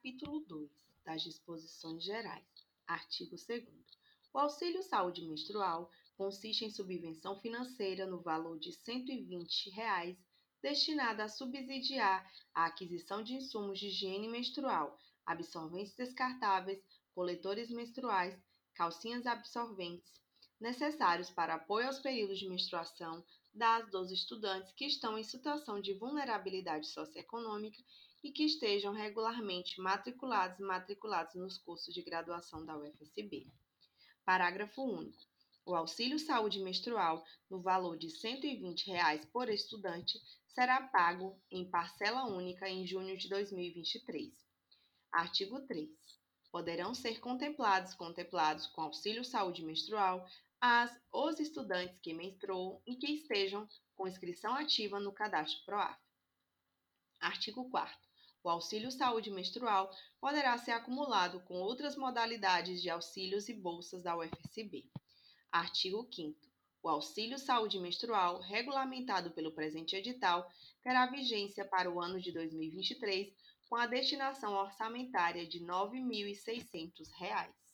capítulo 2 das disposições gerais. Artigo 2º. O auxílio saúde menstrual consiste em subvenção financeira no valor de R$ 120, destinada a subsidiar a aquisição de insumos de higiene menstrual, absorventes descartáveis, coletores menstruais, calcinhas absorventes, necessários para apoio aos períodos de menstruação dos estudantes que estão em situação de vulnerabilidade socioeconômica e que estejam regularmente matriculados nos cursos de graduação da UFSB. Parágrafo único. O auxílio saúde menstrual, no valor de R$ 120 por estudante, será pago em parcela única em junho de 2023. Artigo 3. Poderão ser contemplados com auxílio saúde menstrual os estudantes que menstruam e que estejam com inscrição ativa no cadastro PROAF. Artigo 4º. O auxílio saúde menstrual poderá ser acumulado com outras modalidades de auxílios e bolsas da UFSB. Artigo 5º. O auxílio saúde menstrual, regulamentado pelo presente edital, terá vigência para o ano de 2023, com a destinação orçamentária de R$ 9.600.